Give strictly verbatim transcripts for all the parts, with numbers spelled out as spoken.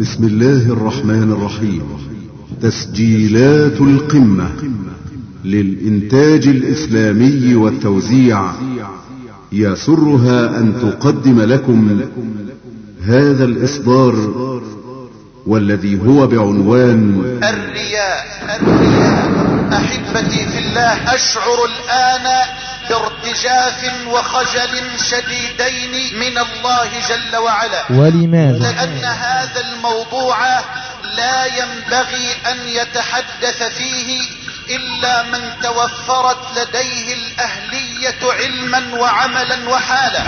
بسم الله الرحمن الرحيم. تسجيلات القمة للإنتاج الإسلامي والتوزيع يسرها أن تقدم لكم هذا الإصدار والذي هو بعنوان الرياء. الرياء أحبتي في الله، أشعر الآن بارتجاف وخجل شديدين من الله جل وعلا. ولماذا؟ لأن هذا الموضوع لا ينبغي أن يتحدث فيه إلا من توفرت لديه الأهلية علما وعملا وحالا.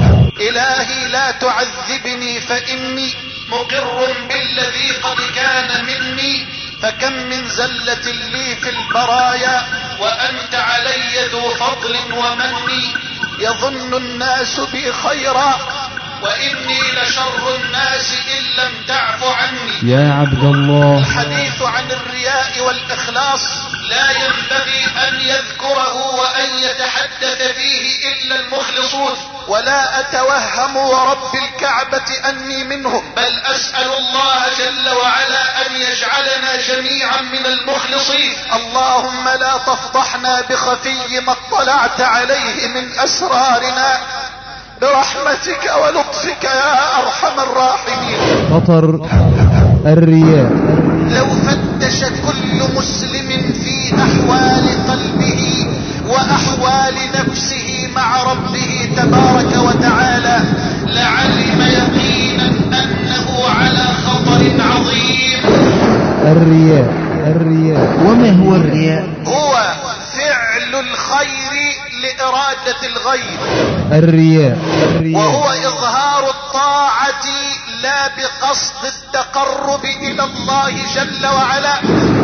إلهي لا تعذبني فإني مقر بالذي قد كان مني، فكم من زلة لي في البرايا وأنت علي ذو فضل ومن. يظن الناس بي خيرا وإني لشر الناس إن لم تعف عني. يا عبد الله، الحديث عن الرياء والإخلاص لا ينبغي أن يذكره وأن يتحدث فيه إلا المخلصون، ولا أتوهم ورب الكعبة أني منهم، بل أسأل الله جل وعلا أن يجعلنا جميعا من المخلصين. اللهم لا تفضحنا بخفي ما اطلعت عليه من أسرارنا برحمتك ولطفك يا أرحم الراحمين. خطر الرياء. لو فتش كل مسلم في أحوال قلبه وأحوال نفسه مع ربه تبارك وتعالى لعلم يقينا أنه على خطر عظيم. الرياء. الرياء. وما هو الرياء؟ هو فعل الخير لإرادة الغير. الرياء. الرياء وهو إظهار الطاعة لا بقصد التقرب إلى الله جل وعلا،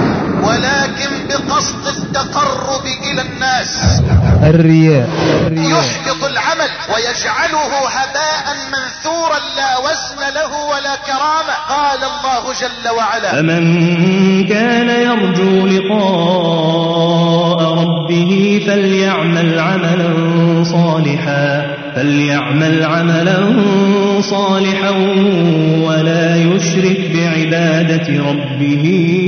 ولكن بقصد التقرب إلى الناس. الرياء. يحبط العمل ويجعله هباء منثورا لا وزن له ولا كرامة. قال الله جل وعلا: فمن كان يرجو لقاء ربه فليعمل عملا صالحا فليعمل عملا صالحا ولا يشرك بعبادة ربه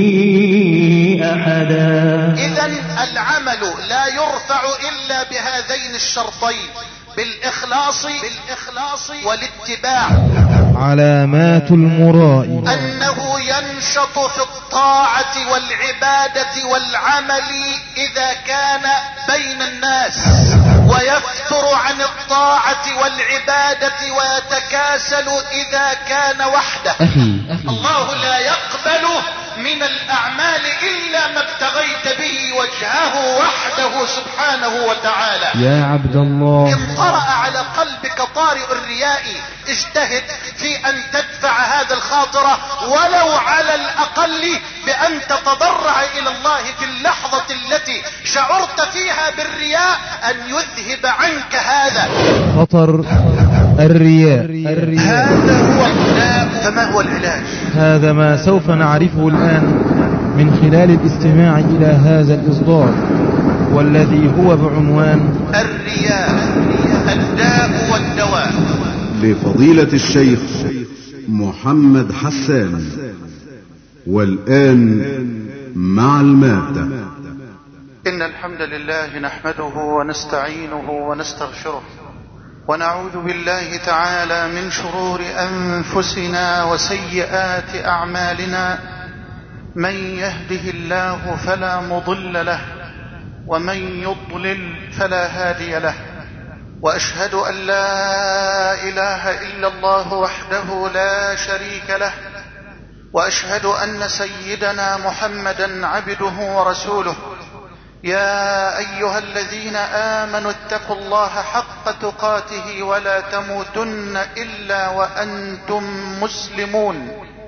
أحدا. إذن العمل لا يرفع إلا بهذين الشرطين، بالإخلاص بالإخلاص والاتباع. علامات المراء أنه ينشط في الطاعة والعبادة والعمل إذا كان بين الناس، ويفتر عن الطاعة والعبادة ويتكاسل إذا كان وحده. أخي. أخي. الله لا يقبل من الأعمال إلا ما ابتغيت به وجهه وحده سبحانه وتعالى. يا عبد الله، إن طرأ على قلبك طارئ الرياء اجتهد في أن تدفع هذا الخاطرة ولو على الأقل بأن تتضرع إلى الله في اللحظة التي شعرت فيها بالرياء أن يذهب عنك هذا. خطر الرياء. الرياء. هذا هو الداء. فما هو العلاج؟ هذا ما سوف نعرفه الآن من خلال الاستماع إلى هذا الإصدار والذي هو بعنوان الرياء، الداء والدواء، لفضيلة الشيخ محمد حسان. والآن مع المادة. إن الحمد لله نحمده ونستعينه ونستغفره ونعوذ بالله تعالى من شرور أنفسنا وسيئات أعمالنا. من يهده الله فلا مضل له ومن يضلل فلا هادي له. وأشهد أن لا إله إلا الله وحده لا شريك له، وأشهد أن سيدنا محمدا عبده ورسوله. يا أيها الذين آمنوا اتقوا الله حق تقاته ولا تموتن إلا وأنتم مسلمون.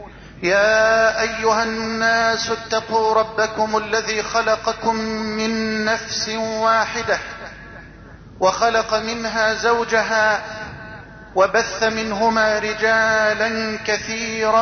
يا أيها الناس اتقوا ربكم الذي خلقكم من نفس واحدة وخلق منها زوجها وبث منهما رجالا كثيرا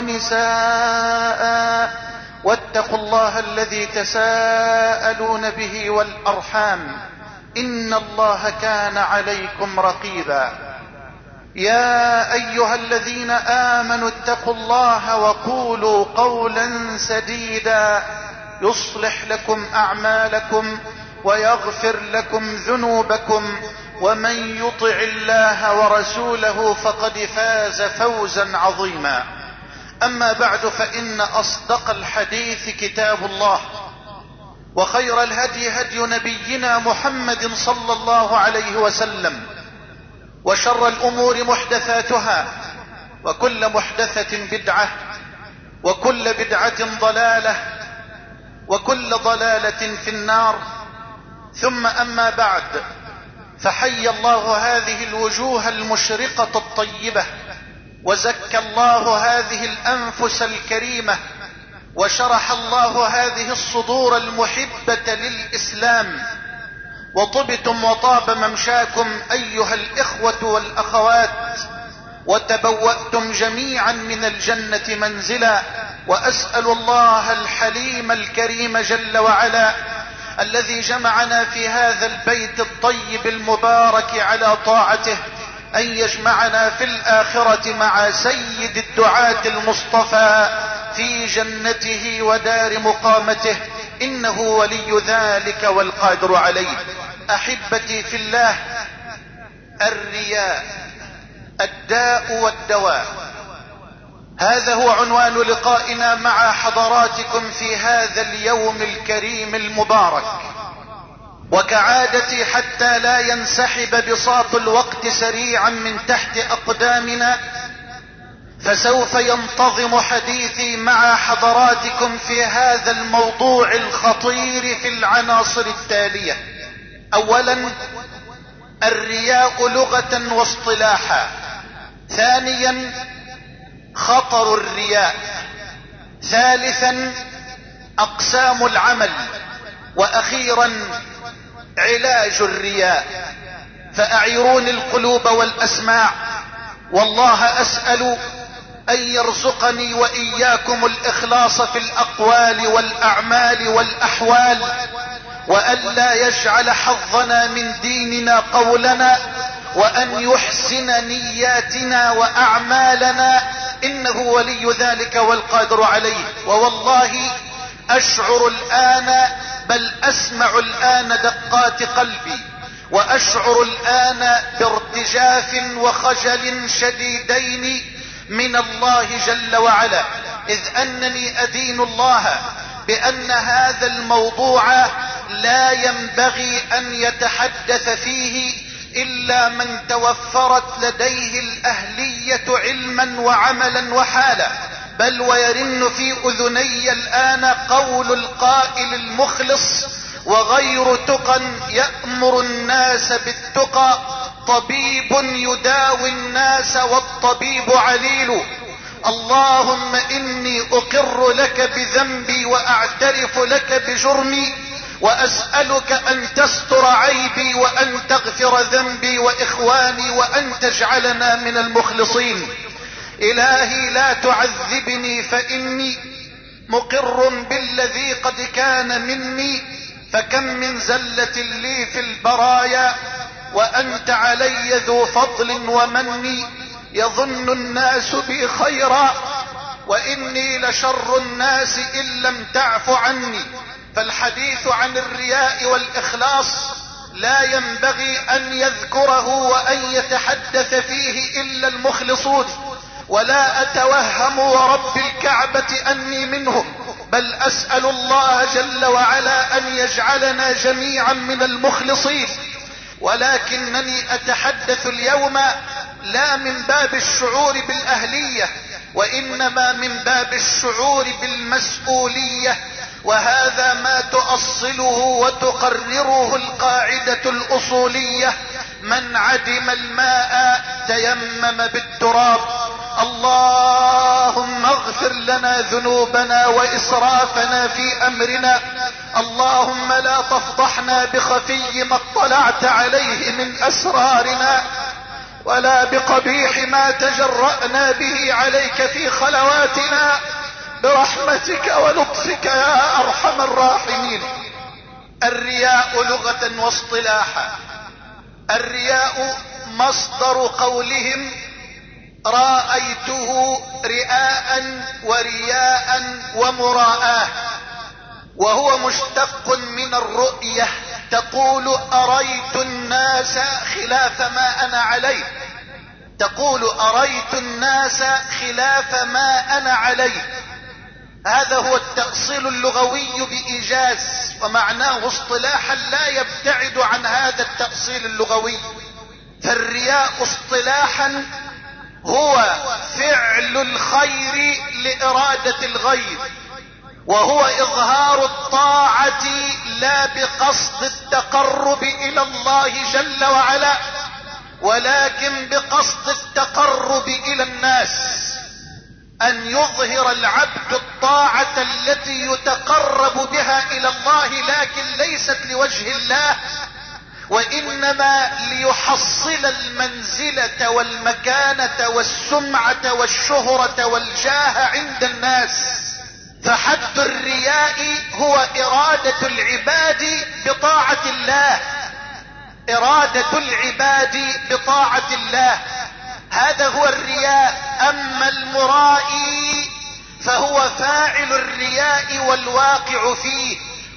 ونساء، واتقوا الله الذي تساءلون به والأرحام إن الله كان عليكم رقيبا. يا أيها الذين آمنوا اتقوا الله وقولوا قولا سديدا يصلح لكم أعمالكم ويغفر لكم ذنوبكم ومن يطع الله ورسوله فقد فاز فوزا عظيما. أما بعد، فإن أصدق الحديث كتاب الله، وخير الهدي هدي نبينا محمد صلى الله عليه وسلم، وشر الأمور محدثاتها، وكل محدثة بدعة، وكل بدعة ضلالة، وكل ضلالة في النار. ثم أما بعد، فحي الله هذه الوجوه المشرقة الطيبة، وزكى الله هذه الأنفس الكريمة، وشرح الله هذه الصدور المحبة للإسلام، وطبتم وطاب ممشاكم أيها الإخوة والأخوات، وتبوأتم جميعا من الجنة منزلا. وأسأل الله الحليم الكريم جل وعلا الذي جمعنا في هذا البيت الطيب المبارك على طاعته أن يجمعنا في الآخرة مع سيد الدعاة المصطفى في جنته ودار مقامته، إنه ولي ذلك والقادر عليه. أحبتي في الله، الرياء الداء والدواء، هذا هو عنوان لقائنا مع حضراتكم في هذا اليوم الكريم المبارك. وكعادتي حتى لا ينسحب بساط الوقت سريعا من تحت أقدامنا، فسوف ينتظم حديثي مع حضراتكم في هذا الموضوع الخطير في العناصر التالية. أولا، الرياء لغة واصطلاحا. ثانيا، خطر الرياء. ثالثا، أقسام العمل. وأخيرا، علاج الرياء. فأعيروني القلوب والأسماع، والله أسأل أن يرزقني وإياكم الإخلاص في الأقوال والأعمال والأحوال، وألا يجعل حظنا من ديننا قولنا، وأن يحسن نياتنا وأعمالنا، إنه ولي ذلك والقادر عليه. ووالله أشعر الآن، بل أسمع الآن دقات قلبي، وأشعر الآن بارتجاف وخجل شديدين من الله جل وعلا، إذ أنني أدين الله بأن هذا الموضوع لا ينبغي أن يتحدث فيه إلا من توفرت لديه الأهلية علما وعملا وحالا. بل ويرن في أذني الآن قول القائل المخلص: وغير تقى يأمر الناس بالتقى، طبيب يداوي الناس والطبيب عليل. اللهم إني أقر لك بذنبي وأعترف لك بجرمي، وأسألك أن تستر عيبي وأن تغفر ذنبي وإخواني وأن تجعلنا من المخلصين. إلهي لا تعذبني، فإني مقر بالذي قد كان مني، فكم من زلة لي في البرايا وأنت علي ذو فضل ومن. يظن الناس بي خيرا وإني لشر الناس إن لم تعف عني. فالحديث عن الرياء والإخلاص لا ينبغي أن يذكره وأن يتحدث فيه إلا المخلصون، ولا أتوهم ورب الكعبة أني منهم، بل أسأل الله جل وعلا أن يجعلنا جميعا من المخلصين. ولكنني أتحدث اليوم لا من باب الشعور بالأهلية، وإنما من باب الشعور بالمسؤولية، وهذا ما تؤصله وتقرره القاعدة الأصولية: من عدم الماء تيمم بالتراب. اللهم اغفر لنا ذنوبنا وإسرافنا في أمرنا، اللهم لا تفضحنا بخفي ما اطلعت عليه من أسرارنا، ولا بقبيح ما تجرأنا به عليك في خلواتنا، برحمتك ولطفك يا أرحم الراحمين. الرياء لغة واصطلاحا: الرياء مصدر قولهم رأيته رئاء ورياء ومراءة، وهو مشتق من الرؤية. تقول أريت الناس خلاف ما أنا عليه، تقول أريت الناس خلاف ما أنا عليه. هذا هو التأصيل اللغوي بإيجاز، ومعناه اصطلاحا لا يبتعد عن هذا التأصيل اللغوي. فالرياء اصطلاحا هو فعل الخير لإرادة الغير، وهو إظهار الطاعة لا بقصد التقرب إلى الله جل وعلا، ولكن بقصد التقرب إلى الناس. أن يظهر العبد الطاعة التي يتقرب بها إلى الله، لكن ليست لوجه الله، وإنما ليحصل المنزلة والمكانة والسمعة والشهرة والجاه عند الناس. فحد الرياء هو إرادة العباد بطاعة الله، إرادة العباد بطاعة الله، هذا هو الرياء. أما المرائي فهو فاعل الرياء والواقع فيه،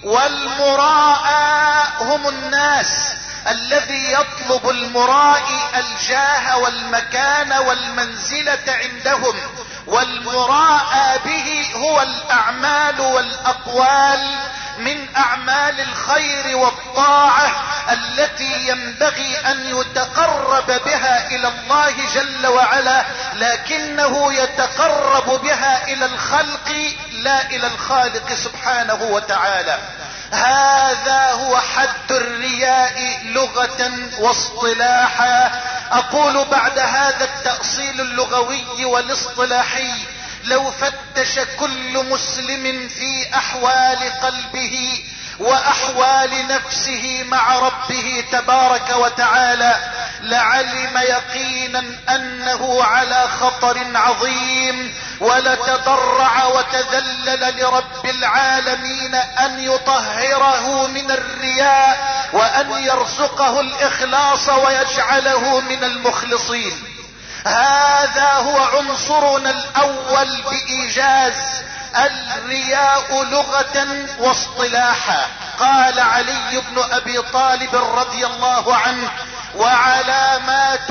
والمراءى هم الناس. الذي يطلب المرائي الجاه والمكان والمنزلة عندهم، والمراءى به هو الأعمال والأقوال من أعمال الخير والطاعة التي ينبغي أن يتقرب بها إلى الله جل وعلا، لكنه يتقرب بها إلى الخلق لا إلى الخالق سبحانه وتعالى. هذا هو حد الرياء لغة واصطلاحا. أقول بعد هذا التأصيل اللغوي والاصطلاحي: لو فتش كل مسلم في أحوال قلبه وأحوال نفسه مع ربه تبارك وتعالى لعلم يقينا أنه على خطر عظيم، ولتضرع وتذلل لرب العالمين أن يطهره من الرياء، وأن يرزقه الإخلاص ويجعله من المخلصين. هذا هو عنصرنا الأول بإيجاز: الرياء لغة واصطلاحا. قال علي بن أبي طالب رضي الله عنه: وعلامات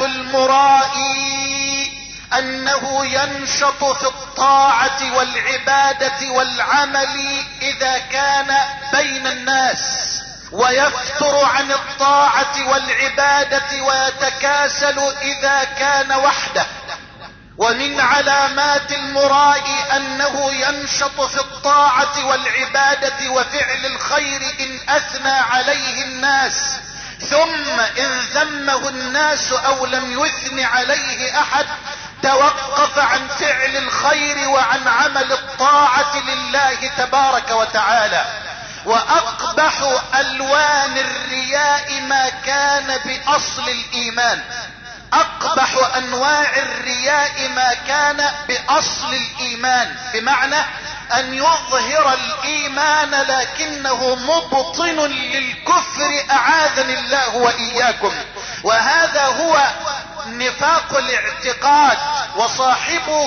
المرائي أنه ينشط في الطاعة والعبادة والعمل إذا كان بين الناس، ويفتر عن الطاعة والعبادة ويتكاسل إذا كان وحده. ومن علامات المرائي أنه ينشط في الطاعة والعبادة وفعل الخير إن أثنى عليه الناس، ثم إن ذمه الناس أو لم يثن عليه أحد توقف عن فعل الخير وعن عمل الطاعة لله تبارك وتعالى. وأقبح ألوان الرياء ما كان بأصل الإيمان، أقبح أنواع الرياء ما كان بأصل الإيمان، بمعنى أن يظهر الإيمان لكنه مبطن للكفر، أعاذني الله وإياكم. وهذا هو نفاق الاعتقاد، وصاحبه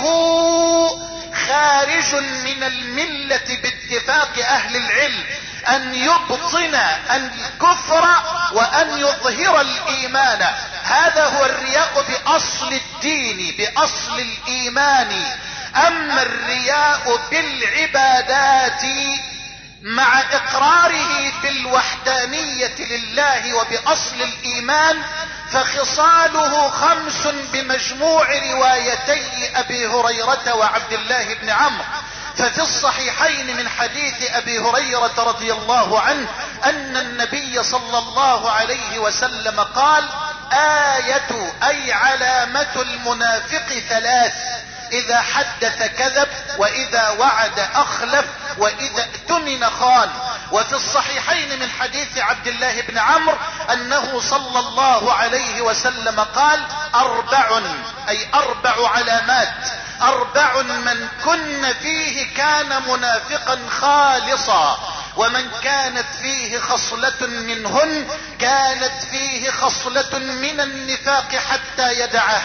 خارج من الملة باتفاق أهل العلم، أن يبطن الكفر وأن يظهر الإيمان. هذا هو الرياء بأصل الدين، بأصل الإيمان. أما الرياء بالعبادات مع إقراره بالوحدانية لله وبأصل الإيمان فخصاله خمس بمجموع روايتي أبي هريرة وعبد الله بن عمرو. ففي الصحيحين من حديث أبي هريرة رضي الله عنه أن النبي صلى الله عليه وسلم قال: آية أي علامة المنافق ثلاث: إذا حدث كذب، وإذا وعد أخلف، وإذا اؤتمن خان. وفي الصحيحين من حديث عبد الله بن عمرو أنه صلى الله عليه وسلم قال: أربع أي أربع علامات، أربع من كن فيه كان منافقا خالصا، ومن كانت فيه خصلة منهن كانت فيه خصلة من النفاق حتى يدعها.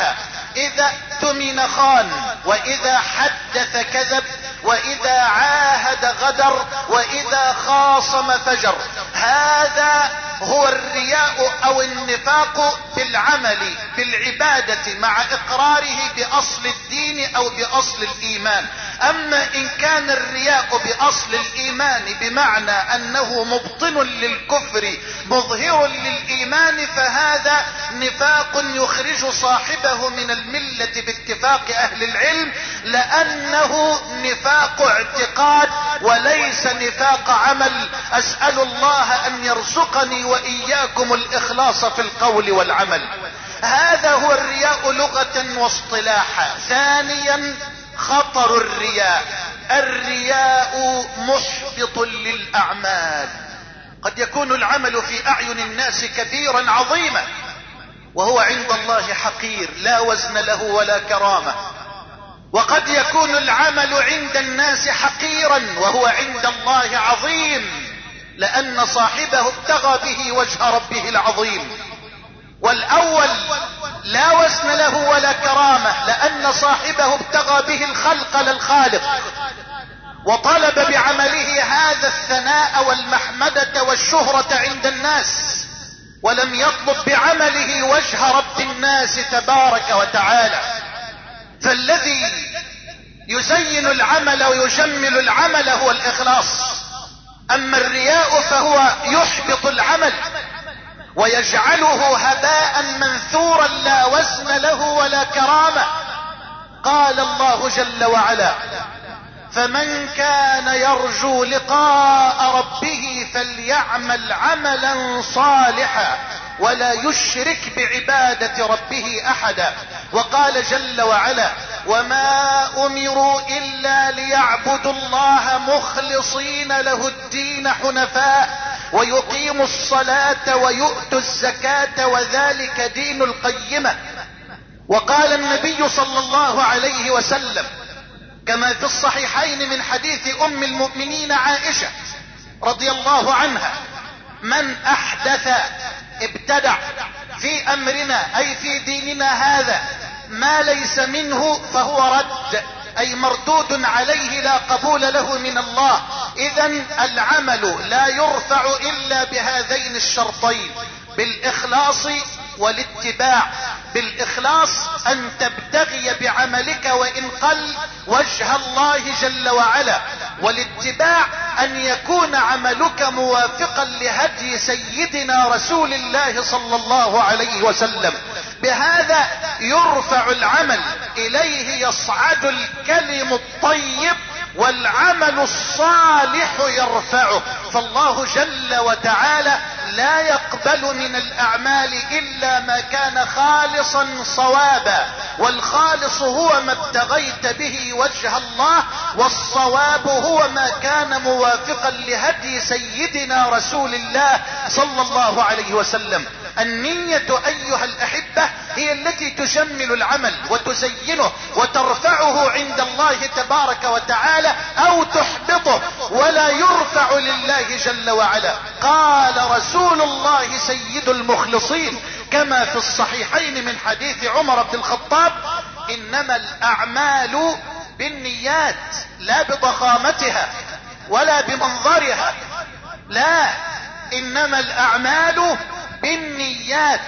اذا اؤتمن خان، واذا حدث كذب، واذا عاهد غدر، واذا خاصم فجر. هذا هو الرياء او النفاق بالعمل بالعبادة مع اقراره باصل الدين او باصل الايمان. اما ان كان الرياء باصل الايمان بمعنى انه مبطن للكفر مظهر للايمان، فهذا نفاق يخرج صاحبه من الملة باتفاق اهل العلم، لانه نفاق اعتقاد وليس نفاق عمل. اسأل الله ان يرزقني واياكم الاخلاص في القول والعمل. هذا هو الرياء لغة واصطلاحا. ثانيا خطر الرياء. الرياء محبط للاعمال. قد يكون العمل في اعين الناس كبيرا عظيما، وهو عند الله حقير لا وزن له ولا كرامة. وقد يكون العمل عند الناس حقيرا وهو عند الله عظيم، لان صاحبه ابتغى به وجه ربه العظيم. والاول لا وزن له ولا كرامة، لان صاحبه ابتغى به الخلق للخالق، وطلب بعمله هذا الثناء والمحمدة والشهرة عند الناس، ولم يطلب بعمله وجه رب الناس تبارك وتعالى. فالذي يزين العمل ويجمل العمل هو الاخلاص. اما الرياء فهو يحبط العمل ويجعله هباء منثورا لا وزن له ولا كرامة. قال الله جل وعلا: فمن كان يرجو لقاء ربه فليعمل عملا صالحا ولا يشرك بعبادة ربه احدا. وقال جل وعلا: وما امروا الا ليعبدوا الله مخلصين له الدين حنفاء ويقيموا الصلاة ويؤتوا الزكاة وذلك دين القيمة. وقال النبي صلى الله عليه وسلم كما في الصحيحين من حديث ام المؤمنين عائشة رضي الله عنها: من احدث ابتدع في امرنا اي في ديننا هذا ما ليس منه فهو رد، اي مردود عليه لا قبول له من الله. اذن العمل لا يرفع الا بهذين الشرطين: بالاخلاص والاتباع. بالاخلاص ان تبتغي بعملك وان قل وجه الله جل وعلا، والاتباع ان يكون عملك موافقا لهدي سيدنا رسول الله صلى الله عليه وسلم. بهذا يرفع العمل، اليه يصعد الكلم الطيب والعمل الصالح يرفعه. فالله جل وتعالى لا يقبل من الاعمال الا ما كان خالصا صوابا، والخالص هو ما ابتغيت به وجه الله، والصواب هو ما كان موافقا لهدي سيدنا رسول الله صلى الله عليه وسلم. النية ايها الاحبة هي التي تجمل العمل وتزينه وترفعه عند الله تبارك وتعالى او تحبطه، ولا يرفع لله جل وعلا. قال رسول الله سيد المخلصين كما في الصحيحين من حديث عمر بن الخطاب: انما الاعمال بالنيات، لا بضخامتها ولا بمنظرها، لا، انما الاعمال بالنيات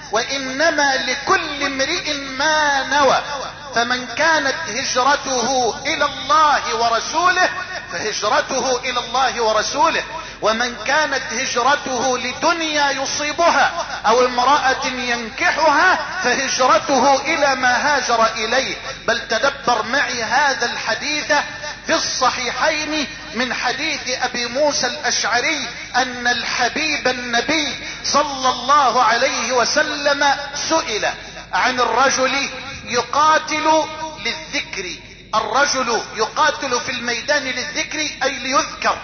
وانما لكل امرئ ما نوى. فمن كانت هجرته الى الله ورسوله فهجرته الى الله ورسوله، ومن كانت هجرته لدنيا يصيبها او امرأة ينكحها فهجرته الى ما هاجر اليه. بل تدبر معي هذا الحديث في الصحيحين من حديث ابي موسى الاشعري ان الحبيب النبي صلى الله عليه وسلم سئل عن الرجل يقاتل للذكر. الرجل يقاتل في الميدان للذكر اي ليذكر،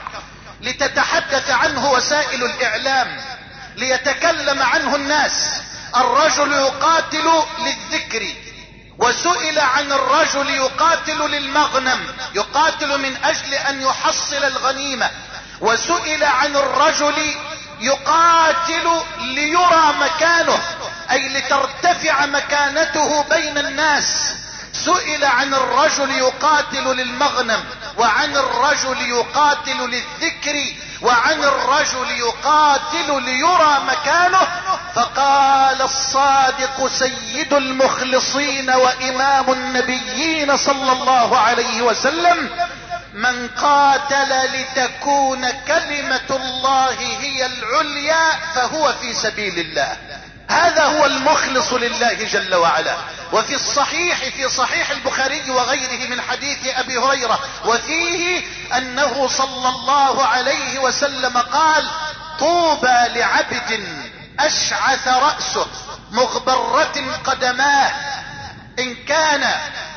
لتتحدث عنه وسائل الاعلام، ليتكلم عنه الناس. الرجل يقاتل للذكر. وسئل عن الرجل يقاتل للمغنم، يقاتل من اجل ان يحصل الغنيمة. وسئل عن الرجل يقاتل ليرى مكانه، اي لترتفع مكانته بين الناس. سئل عن الرجل يقاتل للمغنم، وعن الرجل يقاتل للذكر، وعن الرجل يقاتل ليرى مكانه، فقال الصادق سيد المخلصين وامام النبيين صلى الله عليه وسلم: من قاتل لتكون كلمة الله هي العليا فهو في سبيل الله. هذا هو المخلص لله جل وعلا. وفي الصحيح في صحيح البخاري وغيره من حديث ابي هريرة وفيه انه صلى الله عليه وسلم قال: طوبى لعبد اشعث رأسه مغبرة قدماه ان كان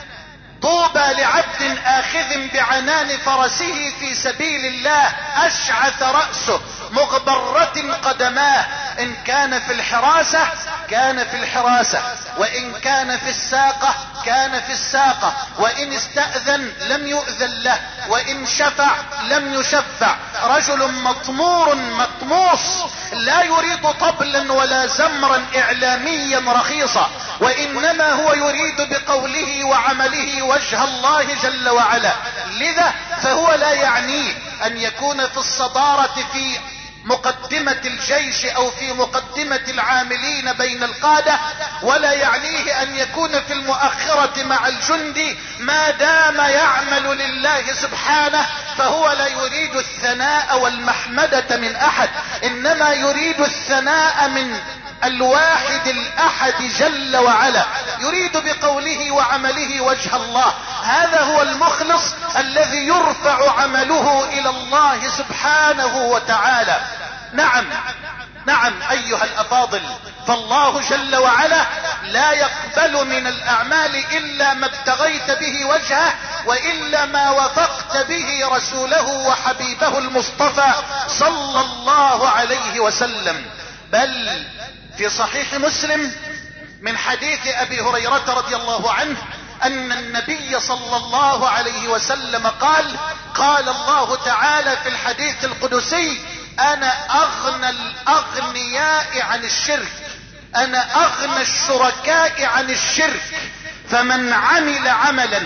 طوبى لعبد آخذ بعنان فرسه في سبيل الله اشعث رأسه مغبرة قدماه ان كان في الحراسة كان في الحراسة، وان كان في الساقة كان في الساقة، وان استأذن لم يؤذن له، وان شفع لم يشفع. رجل مطمور مطموس لا يريد طبلا ولا زمرا اعلاميا رخيصا، وانما هو يريد بقوله وعمله وجه الله جل وعلا. لذا فهو لا يعنيه ان يكون في الصدارة في مقدمة الجيش او في مقدمة العاملين بين القادة، ولا يعنيه ان يكون في المؤخرة مع الجندي، ما دام يعمل لله سبحانه فهو لا يريد الثناء والمحمدة من احد، انما يريد الثناء من الواحد الاحد جل وعلا، يريد بقوله وعمله وجه الله. هذا هو المخلص الذي يرفع عمله الى الله سبحانه وتعالى. نعم نعم ايها الافاضل، فالله جل وعلا لا يقبل من الاعمال الا ما ابتغيت به وجهه، والا ما وفقت به رسوله وحبيبه المصطفى صلى الله عليه وسلم. بل في صحيح مسلم من حديث ابي هريرة رضي الله عنه ان النبي صلى الله عليه وسلم قال: قال الله تعالى في الحديث القدسي: انا اغنى الاغنياء عن الشرك، انا اغنى الشركاء عن الشرك، فمن عمل عملا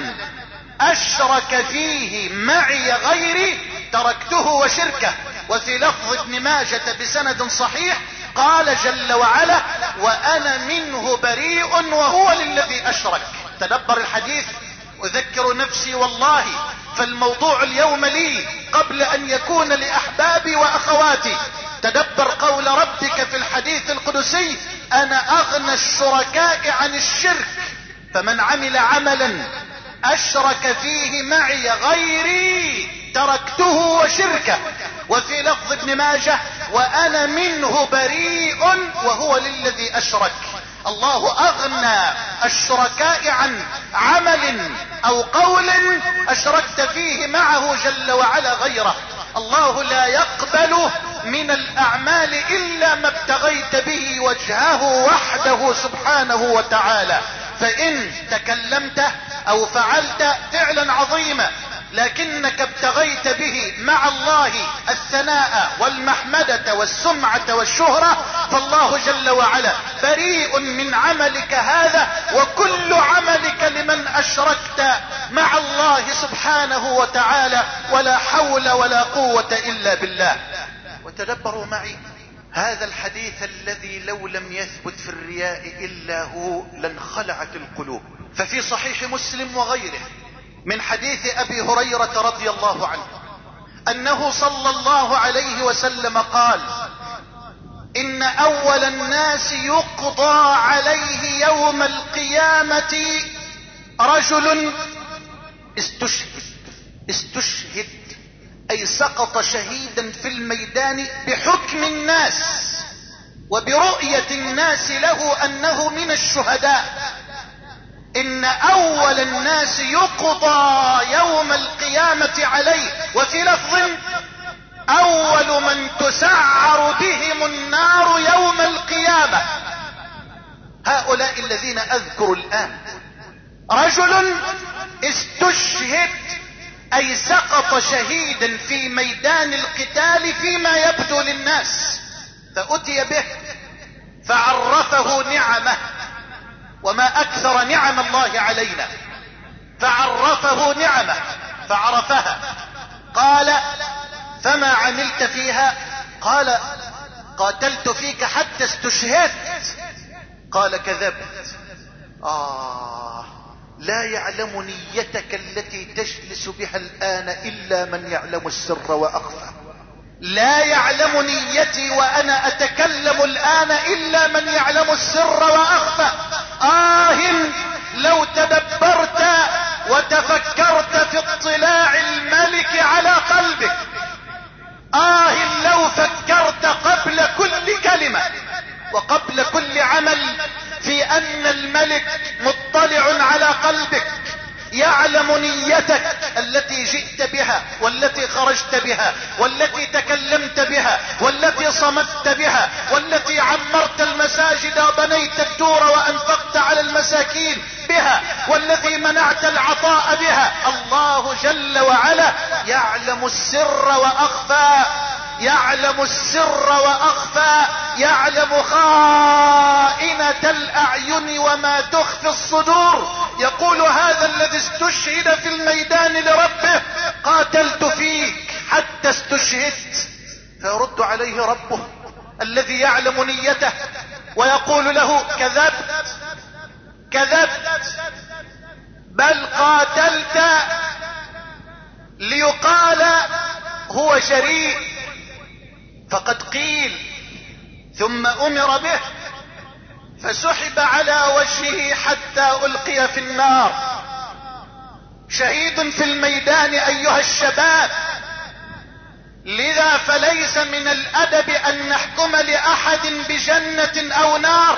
اشرك فيه معي غيري تركته وشركه. وفي لفظ ابن ماجة بسند صحيح قال جل وعلا: وانا منه بريء وهو للذي اشرك. تدبر الحديث. اذكر نفسي والله فالموضوع اليوم لي قبل ان يكون لاحبابي واخواتي. تدبر قول ربك في الحديث القدسي: انا اغنى الشركاء عن الشرك، فمن عمل عملا اشرك فيه معي غيري تركته وشركه. وفي لفظ ابن ماجه: وانا منه بريء وهو للذي اشرك. الله اغنى الشركاء عن عمل او قول اشركت فيه معه جل وعلا غيره. الله لا يقبل من الاعمال الا ما ابتغيت به وجهه وحده سبحانه وتعالى. فان تكلمت او فعلت فعلا عظيما لكنك ابتغيت به مع الله الثناء والمحمدة والسمعة والشهرة، فالله جل وعلا بريء من عملك هذا وكل عملك لمن اشركت مع الله سبحانه وتعالى، ولا حول ولا قوة الا بالله. وتدبروا معي هذا الحديث الذي لو لم يثبت في الرياء الا هو لانخلعت القلوب. ففي صحيح مسلم وغيره من حديث ابي هريرة رضي الله عنه انه صلى الله عليه وسلم قال: ان اول الناس يقضى عليه يوم القيامة رجل استشهد. استشهد اي سقط شهيدا في الميدان بحكم الناس وبرؤية الناس له انه من الشهداء. ان اول الناس يقضى يوم القيامة عليه. وفي لفظ: اول من تسعر بهم النار يوم القيامة. هؤلاء الذين اذكر الان رجل استشهد اي سقط شهيدا في ميدان القتال فيما يبدو للناس، فاتي به فعرفه نعمه، وما اكثر نعم الله علينا. فعرفه نعمه فعرفها. قال فما عملت فيها؟ قال قاتلت فيك حتى استشهدت. قال كذبت. آه لا يعلم نيتك التي تجلس بها الآن إلا من يعلم السر وأخفى. لا يعلم نيتي وأنا أتكلم الآن إلا من يعلم السر وأخفى. آه لو تدبرت وتفكرت في اطلاع الملك على قلبك. آه لو فكرت قبل كل كلمة وقبل كل عمل في أن الملك مطلع على قلبك، يعلم نيتك التي جئت بها والتي خرجت بها والتي تكلمت بها والتي صمت بها والتي عمرت المساجد وبنيت الدور وأنفقت على المساكين بها والذي منعت العطاء بها. الله جل وعلا يعلم السر وأخفى، يعلم السر وأخفى، يعلم خائنة الأعين وما تخفي الصدور. يقول هذا الذي استشهد في الميدان لربه قاتلت فيك حتى استشهدت، فيرد عليه ربه الذي يعلم نيته ويقول له كذبت كذبت، بل قاتلت ليقال هو شريك، فقد قيل ثم أمر به فسحب على وجهه حتى ألقي في النار. شهيد في الميدان أيها الشباب، لذا فليس من الأدب أن نحكم لأحد بجنة أو نار،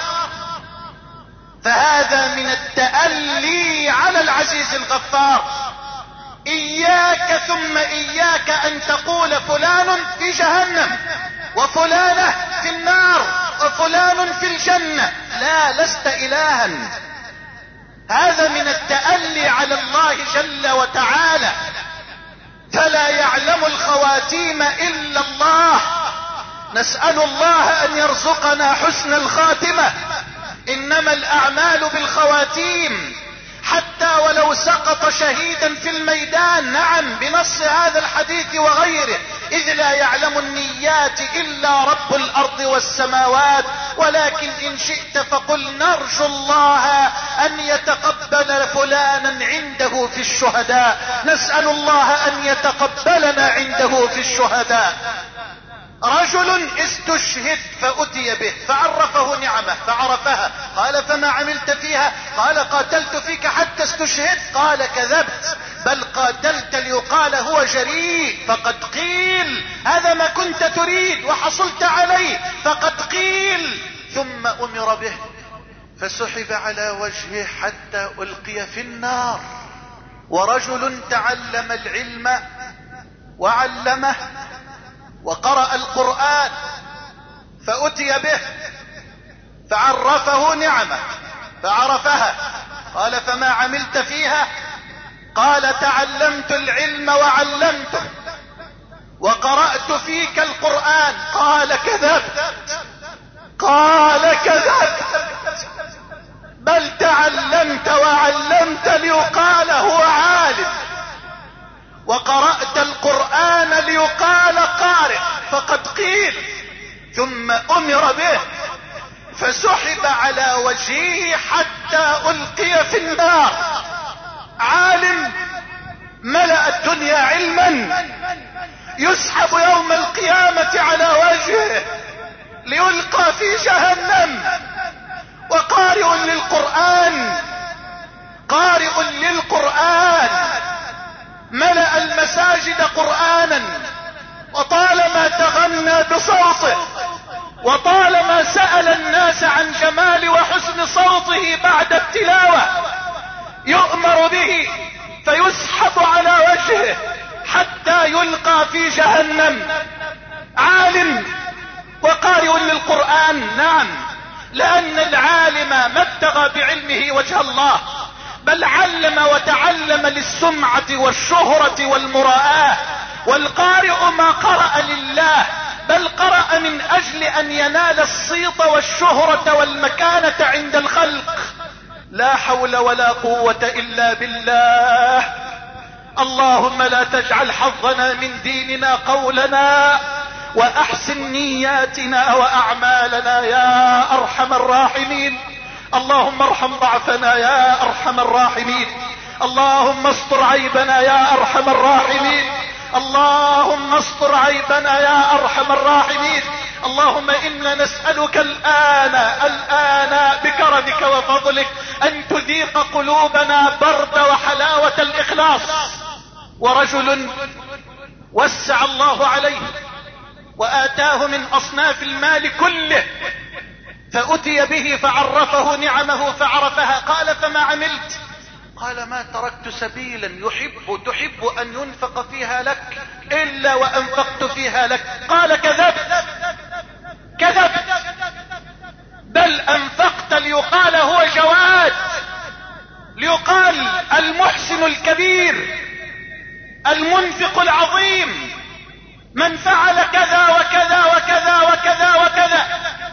فهذا من التألي على العزيز الغفار. إياك ثم إياك أن تقول فلان في جهنم وفلانة في النار وفلان في الجنة. لا، لست إلها. هذا من التألي على الله جل وتعالى. فلا يعلم الخواتيم إلا الله. نسأل الله أن يرزقنا حسن الخاتمة. إنما الأعمال بالخواتيم. حتى ولو سقط شهيدا في الميدان، نعم، بنص هذا الحديث وغيره، إذ لا يعلم النيات إلا رب الأرض والسماوات. ولكن إن شئت فقل نرجو الله أن يتقبل فلانا عنده في الشهداء. نسأل الله أن يتقبلنا عنده في الشهداء. رجل استشهد فأتي به فعرفه نعمه فعرفها. قال فما عملت فيها؟ قال قاتلت فيك حتى استشهدت. قال كذبت، بل قاتلت ليقال هو جريء، فقد قيل هذا ما كنت تريد وحصلت عليه، فقد قيل. ثم أمر به فسحب على وجهه حتى ألقي في النار. ورجل تعلم العلم وعلمه وقرأ القرآن فأتي به فعرفه نعمه فعرفها. قال فما عملت فيها؟ قال تعلمت العلم وعلمته وقرأت فيك القرآن. قال كذبت، قال كذبت، بل تعلمت وعلمت ليقال هو عالم، وقرأت القرآن ليقال قارئ، فقد قيل. ثم أمر به فسحب على وجهه حتى ألقي في النار. عالم ملأ الدنيا علما يسحب يوم القيامة على وجهه ليلقى في جهنم. وقارئ للقرآن، قارئ للقرآن ملأ المساجد قرآنا، وطالما تغنى بصوته وطالما سأل الناس عن جمال وحسن صوته بعد التلاوة، يؤمر به فيسحب على وجهه حتى يلقى في جهنم. عالم وقارئ للقرآن، نعم، لأن العالم ما ابتغى بعلمه وجه الله، بل علم وتعلم للسمعة والشهرة والمراءة. والقارئ ما قرأ لله، بل قرأ مات من اجل ان ينال الصيت والشهرة والمكانة عند الخلق. لا حول ولا قوة الا بالله. اللهم لا تجعل حظنا من ديننا قولنا، واحسن نياتنا واعمالنا يا ارحم الراحمين. اللهم ارحم ضعفنا يا ارحم الراحمين. اللهم استر عيبنا يا ارحم الراحمين. اللهم استر عيبنا يا ارحم الراحمين. اللهم انا نسألك الان الان بكرمك وفضلك ان تذيق قلوبنا برد وحلاوة الاخلاص. ورجل وسع الله عليه واتاه من اصناف المال كله، فاتي به فعرفه نعمه فعرفها. قال فما عملت؟ قال ما تركت سبيلا يحب تحب ان ينفق فيها لك الا وانفقت فيها لك. قال كذبت كذبت، بل انفقت ليقال هو جواد، ليقال المحسن الكبير المنفق العظيم، من فعل كذا وكذا وكذا وكذا وكذا.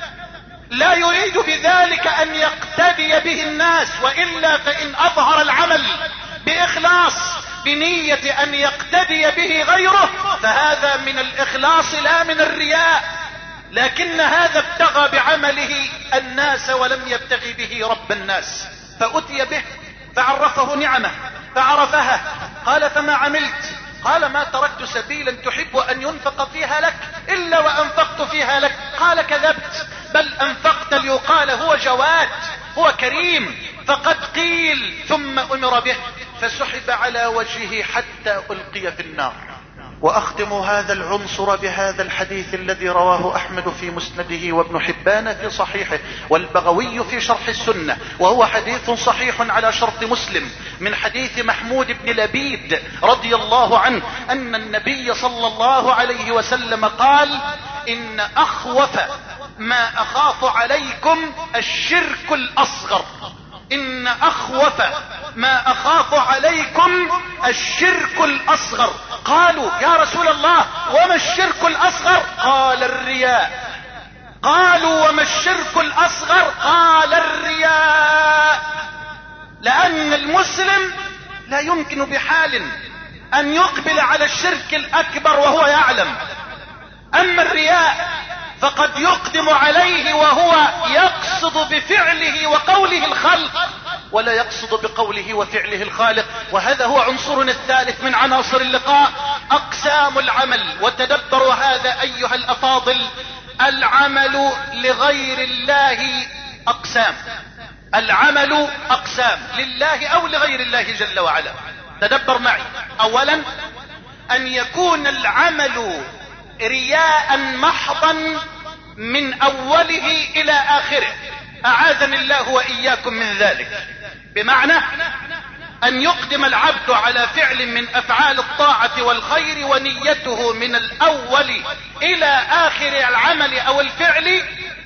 لا يريد بذلك ان يقتدي به الناس، والا فان اظهر العمل باخلاص بنية ان يقتدي به غيره فهذا من الاخلاص لا من الرياء. لكن هذا ابتغى بعمله الناس ولم يبتغي به رب الناس. فاتي به فعرفه نعمه فعرفها. قال فما عملت؟ قال ما تركت سبيلا تحب ان ينفق فيها لك الا وانفقت فيها لك. قال كذبت، بل انفقت ليقال هو جواد هو كريم. فقد قيل ثم امر به فسحب على وجهه حتى القي في النار. واختم هذا العنصر بهذا الحديث الذي رواه احمد في مسنده وابن حبان في صحيحه والبغوي في شرح السنة، وهو حديث صحيح على شرط مسلم، من حديث محمود بن لبيد رضي الله عنه ان النبي صلى الله عليه وسلم قال ان اخوف ما اخاف عليكم الشرك الاصغر. ان اخوف ما اخاف عليكم الشرك الاصغر. قالوا يا رسول الله وما الشرك الاصغر؟ قال الرياء. قالوا وما الشرك الاصغر؟ قال الرياء. لان المسلم لا يمكن بحال ان يقبل على الشرك الاكبر وهو يعلم. اما الرياء فقد يقدم عليه وهو يقصد بفعله وقوله الخلق ولا يقصد بقوله وفعله الخالق. وهذا هو عنصرنا الثالث من عناصر اللقاء، اقسام العمل. وتدبروا هذا ايها الافاضل، العمل لغير الله اقسام. العمل اقسام، لله او لغير الله جل وعلا. تدبر معي. اولا ان يكون العمل رياء محضا من اوله الى اخره، اعاذني الله واياكم من ذلك. بمعنى ان يقدم العبد على فعل من افعال الطاعة والخير ونيته من الاول الى اخر العمل او الفعل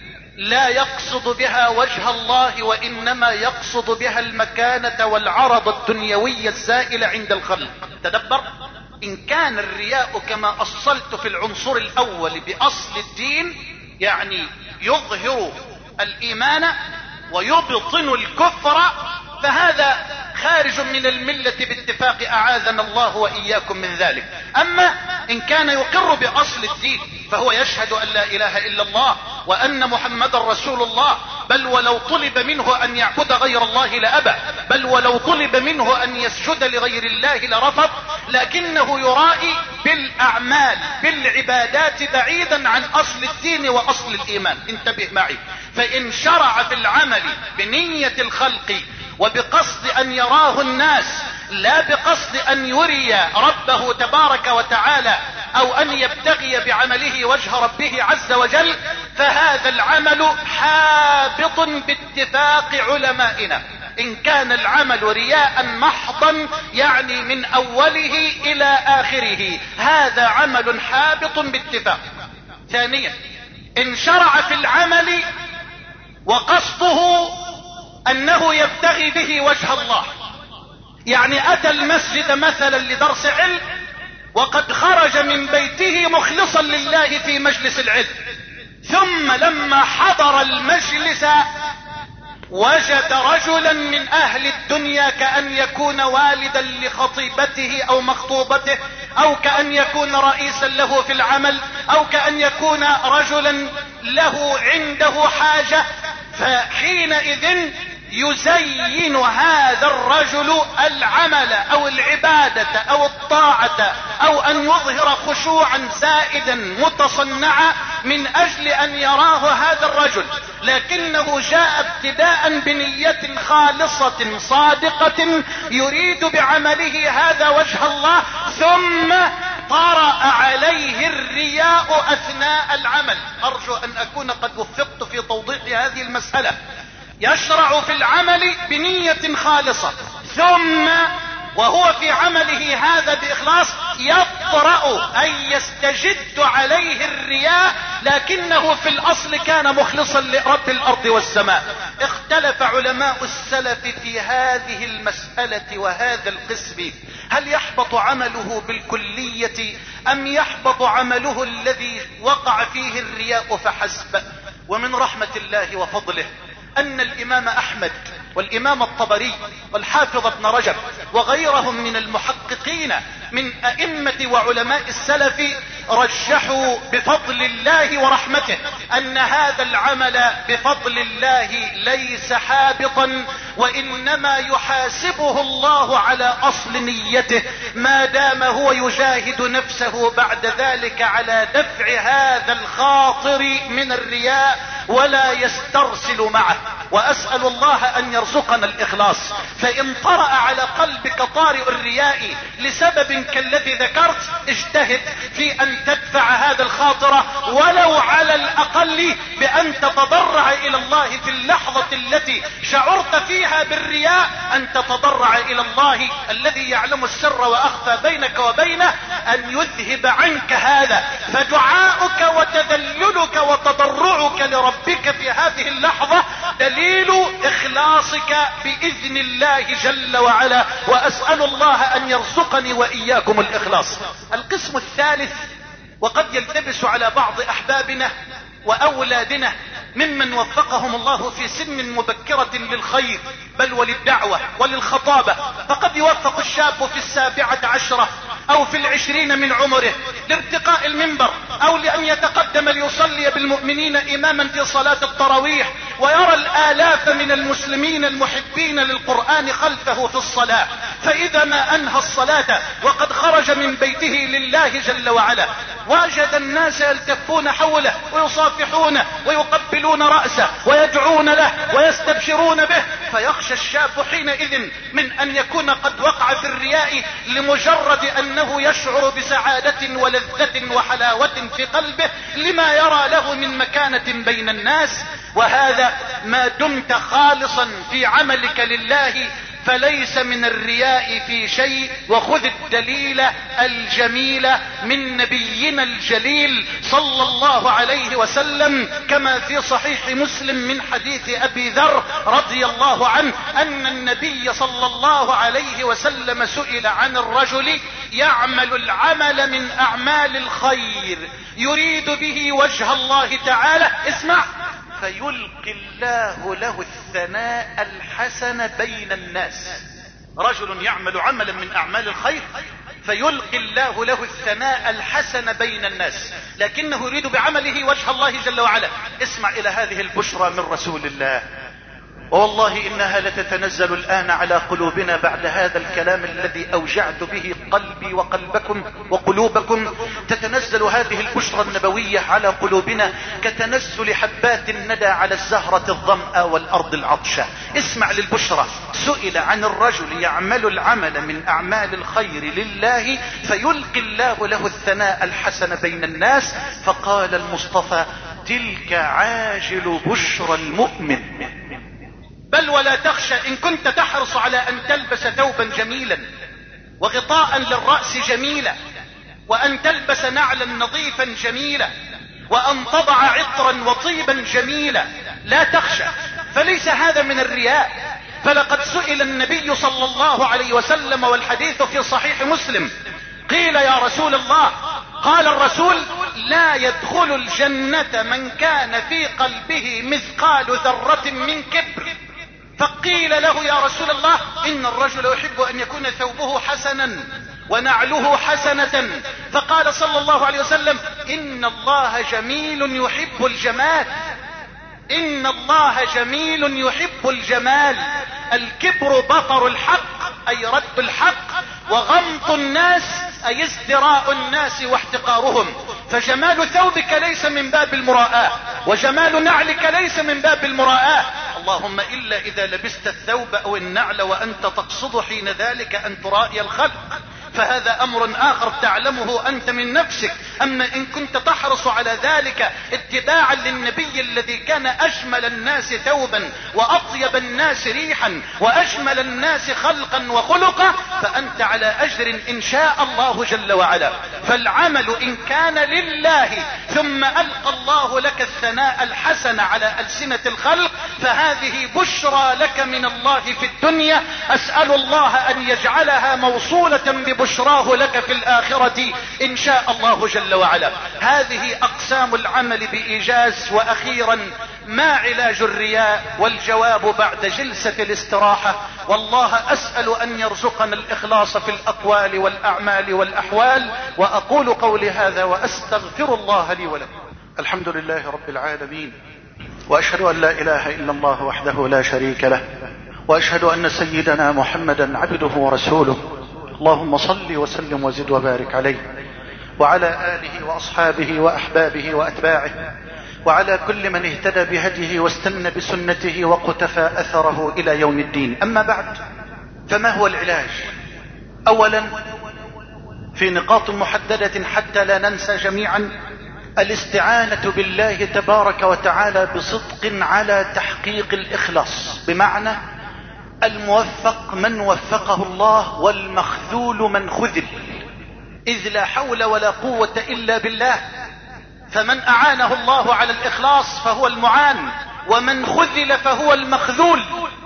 لا يقصد بها وجه الله، وانما يقصد بها المكانة والعرض الدنيوي الزائل عند الخلق. تدبر. ان كان الرياء كما اصلت في العنصر الاول باصل الدين، يعني يظهر الايمان ويبطن الكفر، فهذا خارج من الملة باتفاق اعاذنا الله واياكم من ذلك. اما ان كان يقر باصل الدين فهو يشهد ان لا اله الا الله وان محمدا رسول الله، بل ولو طلب منه ان يعبد غير الله لابى، بل ولو طلب منه ان يسجد لغير الله لرفض، لكنه يرائي بالاعمال بالعبادات بعيدا عن اصل الدين واصل الايمان. انتبه معي. فان شرع في العمل بنية الخلق وبقصد ان يراه الناس لا بقصد ان يري ربه تبارك وتعالى او ان يبتغي بعمله وجه ربه عز وجل، فهذا العمل حابط باتفاق علمائنا. ان كان العمل رياء محضا يعني من اوله الى اخره، هذا عمل حابط باتفاق. ثانيا ان شرع في العمل وقصده انه يبتغي به وجه الله، يعني اتى المسجد مثلا لدرس علم وقد خرج من بيته مخلصا لله في مجلس العلم، ثم لما حضر المجلس وجد رجلا من اهل الدنيا كأن يكون والدا لخطيبته او مخطوبته، او كأن يكون رئيسا له في العمل، او كأن يكون رجلا له عنده حاجة، فحينئذ يزين هذا الرجل العمل او العبادة او الطاعة، او ان يظهر خشوعا زائدا متصنعا من اجل ان يراه هذا الرجل، لكنه جاء ابتداء بنية خالصة صادقة يريد بعمله هذا وجه الله، ثم طرأ عليه الرياء اثناء العمل. ارجو ان اكون قد وفقت في توضيح هذه المسألة. يشرع في العمل بنية خالصة، ثم وهو في عمله هذا بإخلاص يطرأ أي يستجد عليه الرياء، لكنه في الأصل كان مخلصا لرب الأرض والسماء. اختلف علماء السلف في هذه المسألة وهذا القسم، هل يحبط عمله بالكلية أم يحبط عمله الذي وقع فيه الرياء فحسب؟ ومن رحمة الله وفضله ان الامام احمد والامام الطبري والحافظ ابن رجب وغيرهم من المحققين من ائمة وعلماء السلف رجحوا بفضل الله ورحمته ان هذا العمل بفضل الله ليس حابطا، وانما يحاسبه الله على اصل نيته، ما دام هو يجاهد نفسه بعد ذلك على دفع هذا الخاطر من الرياء ولا يسترسل معه. واسأل الله ان يرزقنا الاخلاص. فان طرأ على قلبك طارئ الرياء لسبب كالذي ذكرت، اجتهد في ان تدفع هذا الخاطر ولو على الاقل بان تتضرع الى الله في اللحظة التي شعرت فيها بالرياء، ان تتضرع الى الله الذي يعلم السر واخفى بينك وبينه ان يذهب عنك هذا. فدعاؤك وتذللك وتضرعك لربك في هذه اللحظة دليل اخلاصك باذن الله جل وعلا، واسأل الله ان يرزقني واياكم الاخلاص. القسم الثالث، وقد يلتبس على بعض احبابنا واولادنا ممن وفقهم الله في سن مبكرة للخير بل وللدعوة وللخطابة، فقد يوفق الشاب في السابعة عشرة او في العشرين من عمره لارتقاء المنبر، او لان يتقدم ليصلي بالمؤمنين اماما في صلاة التراويح، ويرى الالاف من المسلمين المحبين للقرآن خلفه في الصلاة، فاذا ما انهى الصلاة وقد خرج من بيته لله جل وعلا وجد الناس يلتفون حوله ويصافحونه ويقبلون رأسه ويدعون له ويستبشرون به، فيخشى الشاب حينئذ من ان يكون قد وقع في الرياء لمجرد انه يشعر بسعادة ولذة وحلاوة في قلبه لما يرى له من مكانة بين الناس. وهذا ما دمت خالصا في عملك لله فليس من الرياء في شيء. وخذ الدليل الجميل من نبينا الجليل صلى الله عليه وسلم كما في صحيح مسلم من حديث ابي ذر رضي الله عنه ان النبي صلى الله عليه وسلم سئل عن الرجل يعمل العمل من اعمال الخير يريد به وجه الله تعالى، اسمع، فيلقي الله له الثناء الحسن بين الناس. رجل يعمل عملا من اعمال الخير فيلقي الله له الثناء الحسن بين الناس، لكنه يريد بعمله وجه الله جل وعلا. اسمع الى هذه البشرى من رسول الله، والله انها لتتنزل الان على قلوبنا بعد هذا الكلام الذي اوجعت به قلبي وقلبكم وقلوبكم. تتنزل هذه البشرى النبوية على قلوبنا كتنزل حبات الندى على الزهرة الظمأ والارض العطشة. اسمع للبشرى، سئل عن الرجل يعمل العمل من اعمال الخير لله فيلقي الله له الثناء الحسن بين الناس، فقال المصطفى: تلك عاجل بشرى المؤمن. بل ولا تخشى إن كنت تحرص على أن تلبس ثوبا جميلا وغطاء للرأس جميلا، وأن تلبس نعلا نظيفا جميلا، وأن تضع عطرا وطيبا جميلا، لا تخشى، فليس هذا من الرياء. فلقد سئل النبي صلى الله عليه وسلم والحديث في صحيح مسلم، قيل: يا رسول الله، قال الرسول: لا يدخل الجنة من كان في قلبه مثقال ذرة من كبر. فقيل له يا رسول الله إن الرجل يحب أن يكون ثوبه حسنا ونعله حسنة. فقال صلى الله عليه وسلم إن الله جميل يحب الجمال، إن الله جميل يحب الجمال. الكبر بطر الحق أي رد الحق، وغمط الناس أي ازدراء الناس واحتقارهم. فجمال ثوبك ليس من باب المراءة، وجمال نعلك ليس من باب المراءة، اللهم إلا إذا لبست الثوب أو النعل وأنت تقصد حين ذلك أن ترائي الخلق، فهذا أمر آخر تعلمه أنت من نفسك. أما إن كنت تحرص على ذلك اتباعا للنبي الذي كان أجمل الناس ثوبا وأطيب الناس ريحا وأجمل الناس خلقا وخلقا، فأنت على أجر إن شاء الله جل وعلا. فالعمل إن كان لله ثم ألقى الله لك الثناء الحسن على ألسنة الخلق، فهذه بشرى لك من الله في الدنيا. أسأل الله أن يجعلها موصولة ببشراه لك في الآخرة إن شاء الله جل وعلا. هذه أقسام العمل بإيجاز. وأخيرا ما علاج الرياء؟ والجواب بعد جلسة الاستراحة. والله أسأل أن يرزقنا الإخلاص في الأقوال والأعمال والأحوال. وأقول قولي هذا وأستغفر الله لي ولكم. الحمد لله رب العالمين، وأشهد أن لا إله إلا الله وحده لا شريك له، وأشهد أن سيدنا محمدا عبده ورسوله. اللهم صل وسلم وزد وبارك عليه وعلى آله وأصحابه وأحبابه وأتباعه وعلى كل من اهتدى بهديه واستنى بسنته وقتفى أثره إلى يوم الدين. أما بعد، فما هو العلاج؟ أولا في نقاط محددة حتى لا ننسى جميعا، الاستعانة بالله تبارك وتعالى بصدق على تحقيق الإخلاص، بمعنى الموفق من وفقه الله والمخذول من خذل، إذ لا حول ولا قوة إلا بالله. فمن أعانه الله على الإخلاص فهو المعان، ومن خذل فهو المخذول.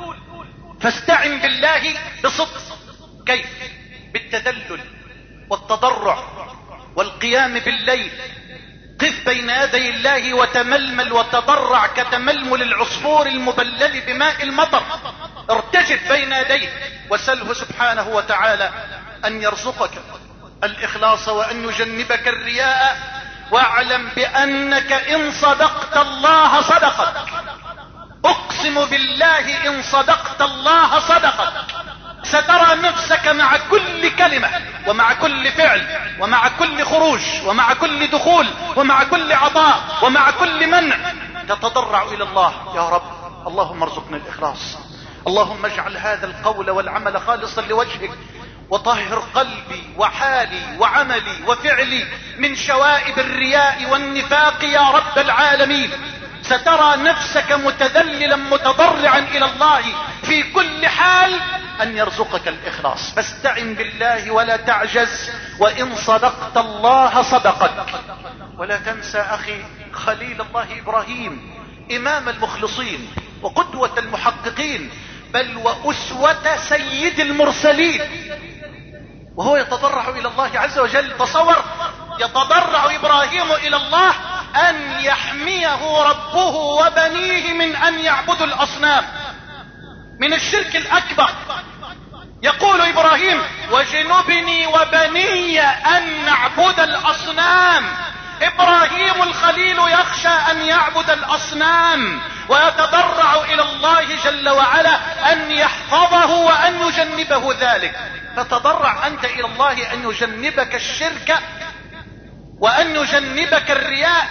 فاستعن بالله بصدق. كيف؟ بالتذلل والتضرع والقيام بالليل. قف بين يدي الله وتململ وتضرع كتململ العصفور المبلل بماء المطر. ارتجف بين يديه وسله سبحانه وتعالى أن يرزقك الإخلاص وأن يجنبك الرياء. واعلم بأنك إن صدقت الله صدقك. أقسم بالله إن صدقت الله صدقك. سترى نفسك مع كل كلمة ومع كل فعل ومع كل خروج ومع كل دخول ومع كل عطاء ومع كل منع تتضرع إلى الله: يا رب اللهم ارزقنا الإخلاص، اللهم اجعل هذا القول والعمل خالصا لوجهك، وطهر قلبي وحالي وعملي وفعلي من شوائب الرياء والنفاق يا رب العالمين. سترى نفسك متذللا متضرعا إلى الله في كل حال أن يرزقك الإخلاص. فاستعن بالله ولا تعجز، وإن صدقت الله صدقك. ولا تنسى أخي خليل الله إبراهيم، إمام المخلصين وقدوة المحققين، بل وأسوة سيد المرسلين، وهو يتضرع إلى الله عز وجل. تصور، يتضرع إبراهيم إلى الله أن يحميه ربه وبنيه من أن يعبدوا الأصنام، من الشرك الأكبر. يقول إبراهيم: وجنبني وبني أن نعبد الأصنام. إبراهيم الخليل يخشى أن يعبد الأصنام ويتضرع إلى الله جل وعلا أن يحفظه وأن يجنبه ذلك. فتضرع أنت إلى الله أن يجنبك الشرك وأن يجنبك الرياء.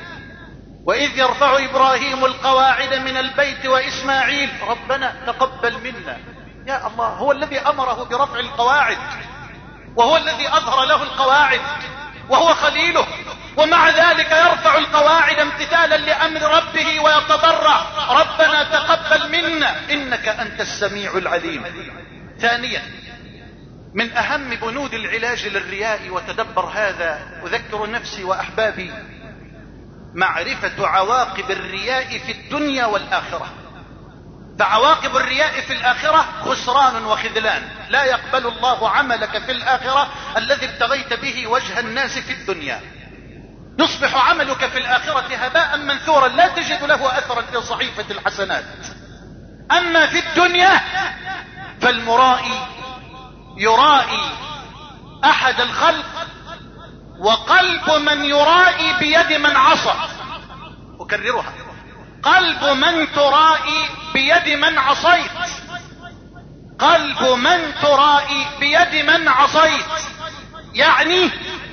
وإذ يرفع إبراهيم القواعد من البيت وإسماعيل ربنا تقبل منا. يا الله، هو الذي أمره برفع القواعد، وهو الذي أظهر له القواعد، وهو خليله، ومع ذلك يرفع القواعد امتثالا لأمر ربه ويتضرع: ربنا تقبل منا إنك أنت السميع العليم. ثانيا، من أهم بنود العلاج للرياء، وتدبر هذا أذكر نفسي وأحبابي، معرفة عواقب الرياء في الدنيا والآخرة. فعواقب الرياء في الآخرة خسران وخذلان. لا يقبل الله عملك في الآخرة الذي ابتغيت به وجه الناس في الدنيا. يصبح عملك في الآخرة هباء منثورا لا تجد له أثرا في صحيفة الحسنات. أما في الدنيا فالمرائي يرائي أحد الخلق، وقلب من يرائي بيد من عصى. أكررها، قلب من ترائي بيد من عصيت، قلب من ترائي بيد من عصيت، يعني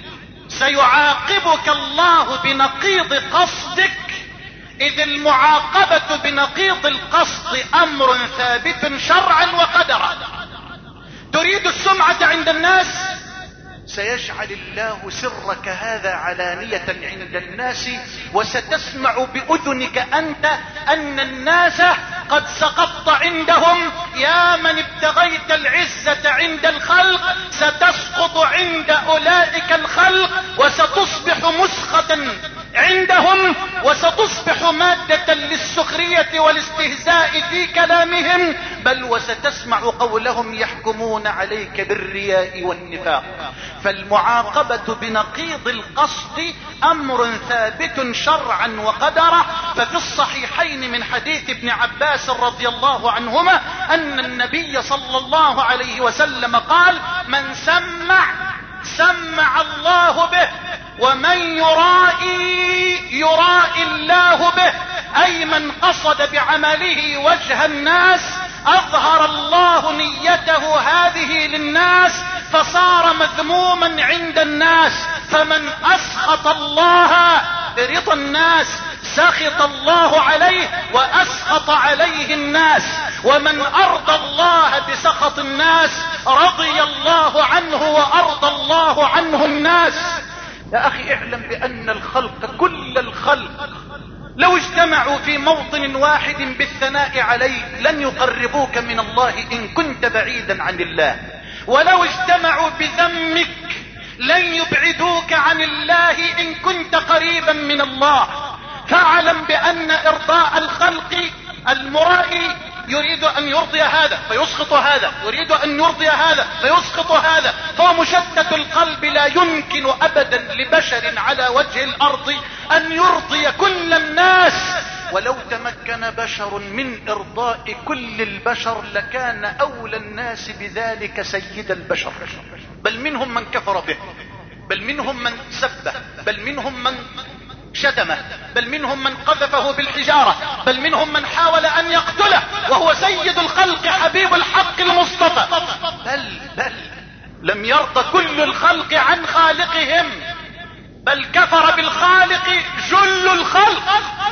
سيعاقبك الله بنقيض قصدك، إذ المعاقبة بنقيض القصد أمر ثابت شرعا وقدرا. تريد السمعة عند الناس، سيجعل الله سرك هذا علانية عند الناس، وستسمع بأذنك أنت أن الناس قد سقطت عندهم. يا من ابتغيت العزة عند الخلق ستسقط عند أولئك الخلق، وستصبح مسخة عندهم، وستصبح مادة للسخرية والاستهزاء في كلامهم، بل وستسمع قولهم يحكمون عليك بالرياء والنفاق. فالمعاقبة بنقيض القصد أمر ثابت شرعا وقدرا. ففي الصحيحين من حديث ابن عباس رضي الله عنهما أن النبي صلى الله عليه وسلم قال: من سمع سمع الله به، ومن يرائي يرائي الله به، أي من قصد بعمله وجه الناس أظهر الله نيته هذه للناس فصار مذموما عند الناس. فمن أسخط الله برضا الناس سخط الله عليه وأسخط عليه الناس، ومن أرضى الله بسخط الناس رضي الله عنه وأرضى الله عنه الناس. يا أخي اعلم بأن الخلق كل الخلق لو اجتمعوا في موطن واحد بالثناء عليك لن يقربوك من الله إن كنت بعيدا عن الله، ولو اجتمعوا بذمك لن يبعدوك عن الله إن كنت قريبا من الله. فاعلم بأن إرضاء الخلق، المرائي يريد أن يرضي هذا فيسقط هذا، يريد أن يرضي هذا فيسقط هذا، فهو مشتت القلب. لا يمكن أبدا لبشر على وجه الأرض أن يرضي كل الناس. ولو تمكن بشر من إرضاء كل البشر لكان أولى الناس بذلك سيد البشر، بل منهم من كفر به، بل منهم من سبه، بل منهم من شتمه، بل منهم من قذفه بالحجارة، بل منهم من حاول أن يقتله وهو سيد الخلق حبيب الحق المصطفى. بل بل لم يرضى كل الخلق عن خالقهم، بل كفر بالخالق جل الخلق،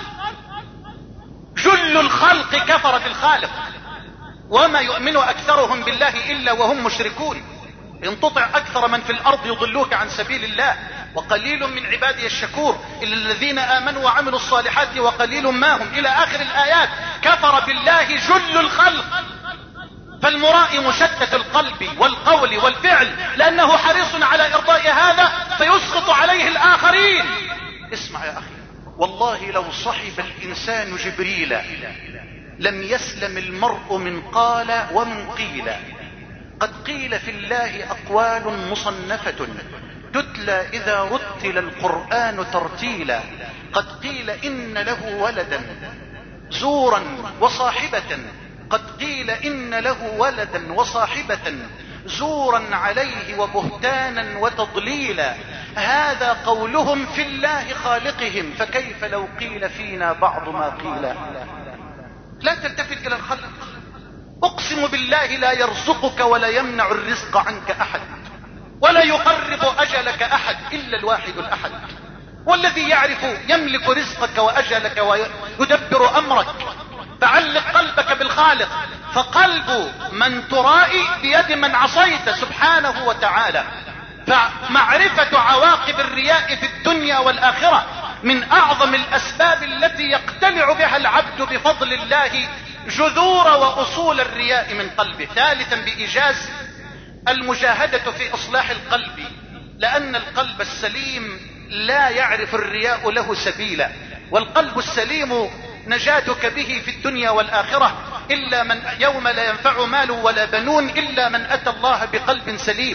جل الخلق كفر بالخالق. وما يؤمن أكثرهم بالله إلا وهم مشركون. إن تطع أكثر من في الأرض يضلوك عن سبيل الله، وقليل من عبادي الشكور إلا الذين آمنوا وعملوا الصالحات وقليل ما هم، إلى آخر الآيات. كفر بالله جل الخلق. فالمرائي مشتت القلب والقول والفعل لأنه حريص على إرضاء هذا فيسقط عليه الآخرين. اسمع يا أخي، والله لو صحب الإنسان جبريل لم يسلم المرء من قال ومن قيل. قد قيل في الله أقوال مصنفة تتلى إذا رتل القرآن ترتيلا. قد قيل إن له ولدا زورا وصاحبة، قد قيل إن له ولدا وصاحبة زورا عليه وبهتانا وتضليلا. هذا قولهم في الله خالقهم، فكيف لو قيل فينا بعض ما قيل. لا تلتفت إلى الخلق. أقسم بالله لا يرزقك ولا يمنع الرزق عنك أحد، ولا يقرب أجلك أحد إلا الواحد الأحد. والذي يعرف يملك رزقك وأجلك ويدبر أمرك. فعلق قلبك بالخالق، فقلب من ترائي بيد من عصيت سبحانه وتعالى. فمعرفة عواقب الرياء في الدنيا والآخرة من أعظم الأسباب التي يقتلع بها العبد بفضل الله جذور وأصول الرياء من قلبه. ثالثا بإيجاز المجاهدة في إصلاح القلب، لأن القلب السليم لا يعرف الرياء له سبيلا. والقلب السليم نجاتك به في الدنيا والآخرة إلا من يوم لا ينفع مال ولا بنون إلا من أتى الله بقلب سليم.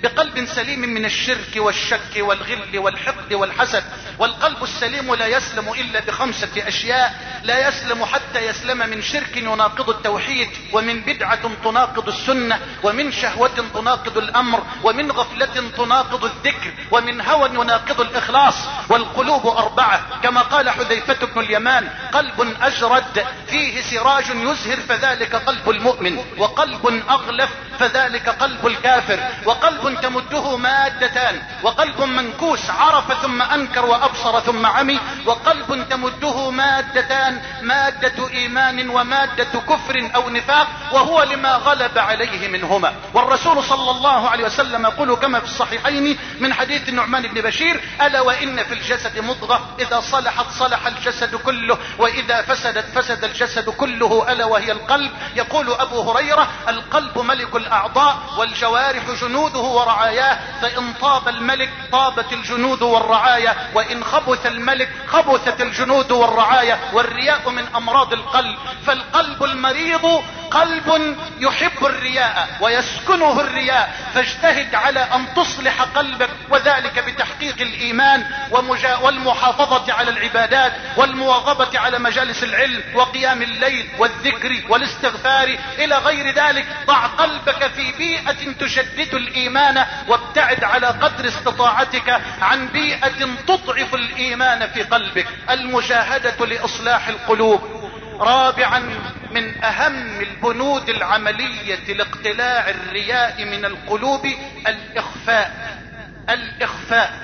بقلب سليم من الشرك والشك والغل والحقد والحسد. والقلب السليم لا يسلم إلا بخمسة أشياء: لا يسلم حتى يسلم من شرك يناقض التوحيد، ومن بدعة تناقض السنة، ومن شهوة تناقض الأمر، ومن غفلة تناقض الذكر، ومن هوى يناقض الإخلاص. والقلوب أربعة كما قال حذيفة بن اليمان: قلب أجرد فيه سراج يزهر فذلك قلب المؤمن، وقلب أغلف فذلك قلب الكافر، وقلب تمده مادتان: وقلب منكوس عرف ثم أنكر وأبصر ثم عمي، وقلب تمده مادتان: مادة إيمان ومادة كفر أو نفاق، وهو لما غلب عليه منهما. والرسول صلى الله عليه وسلم يقول كما في الصحيحين من حديث النعمان بن بشير: ألا وإن في الجسد مضغة إذا صلحت صلح الجسد كله، وإذا فسدت فسد الجسد كله، ألا وهي القلب. يقول أبو هريرة: القلب ملك الأعضاء، والجوارح جنوده ورعاياه، فإن طاب الملك طابت الجنود والرعايا، وإن خبث الملك خبثت الجنود والرعايا. والرياء من أمراض القلب، فالقلب المريض قلب يحب الرياء ويسكنه الرياء، فاجتهد على أن تصلح قلبك، وذلك بتحقيق الإيمان والمحافظة على العبادات والمواظبة على مجالس العلم وقيام الليل والذكر والاستغفار إلى غير ذلك. ضع قلبك في بيئة تشدد الإيمان، وابتعد على قدر استطاعتك عن بيئة تضعف الإيمان في قلبك. المجاهدة لإصلاح القلوب. رابعا من أهم البنود العملية لاقتلاع الرياء من القلوب الإخفاء. الإخفاء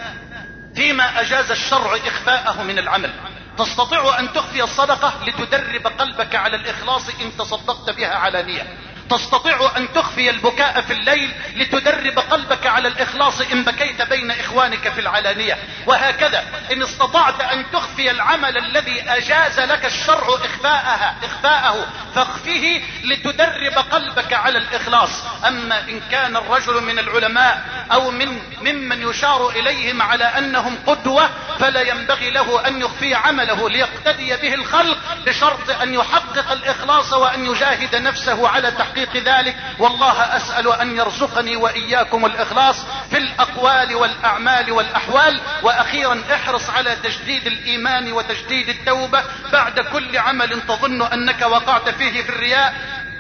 فيما أجاز الشرع إخفاءه من العمل. تستطيع أن تخفي الصدقة لتدرب قلبك على الإخلاص إن تصدقت بها علانية. تستطيع أن تخفي البكاء في الليل لتدرب قلبك على الإخلاص إن بكيت بين إخوانك في العلانية. وهكذا إن استطعت أن تخفي العمل الذي أجاز لك الشرع إخفاءها إخفاءه فاخفه لتدرب قلبك على الإخلاص. أما إن كان الرجل من العلماء أو من ممن يشار إليهم على أنهم قدوة، فلا ينبغي له أن يخفي عمله ليقتدي به الخلق، بشرط أن يحقق الإخلاص وأن يجاهد نفسه على تحقيق ذلك. والله أسأل أن يرزقني وإياكم الإخلاص في الأقوال والأعمال والأحوال. وأخيرا احرص على تجديد الإيمان وتجديد التوبة بعد كل عمل تظن أنك وقعت فيه في الرياء.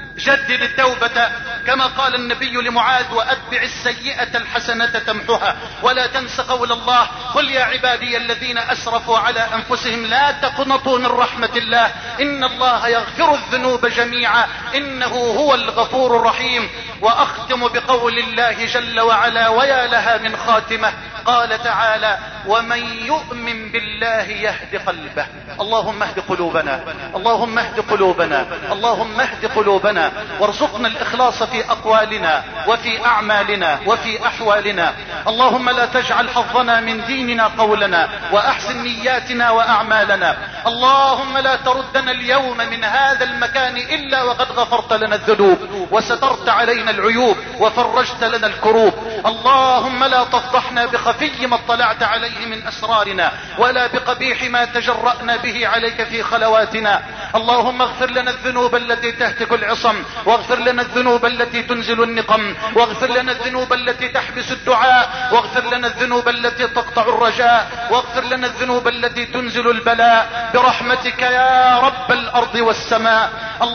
جدد التوبة كما قال النبي لمعاذ: وأتبع السيئة الحسنة تمحها. ولا تنس قول الله: قل يا عبادي الذين أسرفوا على أنفسهم لا تقنطوا من رحمة الله إن الله يغفر الذنوب جميعا إنه هو الغفور الرحيم. وأختم بقول الله جل وعلا: ويا لها من خاتمة. قال تعالى: ومن يؤمن بالله يهد قلبه. اللهم اهد قلوبنا، اللهم اهد قلوبنا، اللهم اهد قلوبنا، وارزقنا الإخلاص في أقوالنا وفي أعمالنا وفي أحوالنا. اللهم لا تجعل حظنا من ديننا قولنا، وأحسن نياتنا وأعمالنا. اللهم لا تردنا اليوم من هذا المكان إلا وقد غفرت لنا الذنوب وسترت علينا العيوب وفرجت لنا الكروب. اللهم لا تفضحنا بخفي ما اطلعت عليه من أسرارنا، ولا بقبيح ما تجرأنا به عليك في خلواتنا. اللهم اغفر لنا الذنوب التي تهتك العصم، واغفر لنا الذنوب التي تنزل النقم، واغفر لنا الذنوب التي تحبس الدعاء، واغفر لنا الذنوب التي تقطع الرجاء، واغفر لنا الذنوب التي تنزل البلاء برحمتك يا رب الأرض والسماء.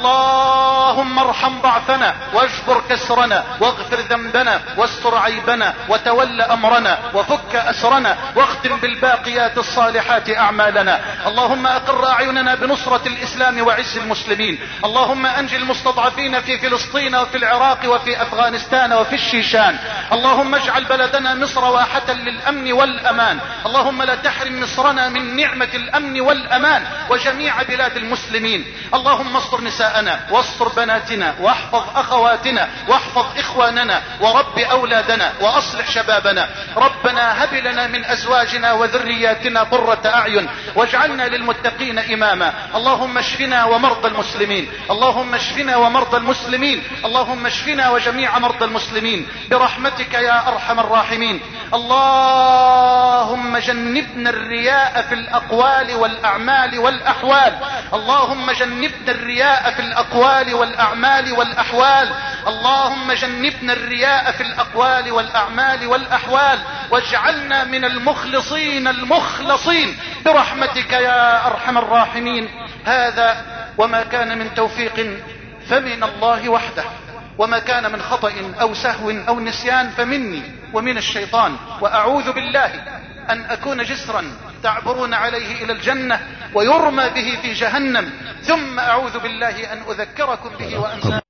اللهم ارحم ضعفنا واجبر كسرنا واغفر ذنبنا واستر عيبنا وتول أمرنا وفك أسرنا واختم بالباقيات الصالحات أعمالنا. اللهم أقر أعيننا بنصرة الإسلام وعز المسلمين. اللهم أنجي المستضعفين في فلسطين وفي العراق وفي أفغانستان وفي الشيشان. اللهم اجعل بلدنا مصر واحة للأمن والأمان. اللهم لا تحرم مصرنا من نعمة الأمن والأمان وجميع بلاد المسلمين. اللهم استر نساءنا واستر بناتنا واحفظ أخواتنا واحفظ إخواننا ورب أولادنا وأصلح شبابنا. ربنا هب لنا من أزواجنا وذرياتنا قرة أعين واجعلنا للمتقين إماما. اللهم اشفنا ومرضى المسلمين، اللهم اشفنا ومرضى المسلمين، اللهم اشفنا وجميع مرضى المسلمين برحمتك يا أرحم الراحمين. اللهم جنبنا الرياء في الأقوال والأعمال والأحوال، اللهم جنبنا الرياء في الأقوال والأعمال والأحوال. اللهم جنبنا الرياء في الأقوال والأعمال والأحوال، واجعلنا من المخلصين المخلصين برحمتك يا أرحم الراحمين. هذا وما كان من توفيق فمن الله وحده، وما كان من خطأ أو سهو أو نسيان فمني ومن الشيطان، وأعوذ بالله أن أكون جسرا تعبرون عليه إلى الجنة ويرمى به في جهنم، ثم أعوذ بالله أن أذكركم به وأنسى.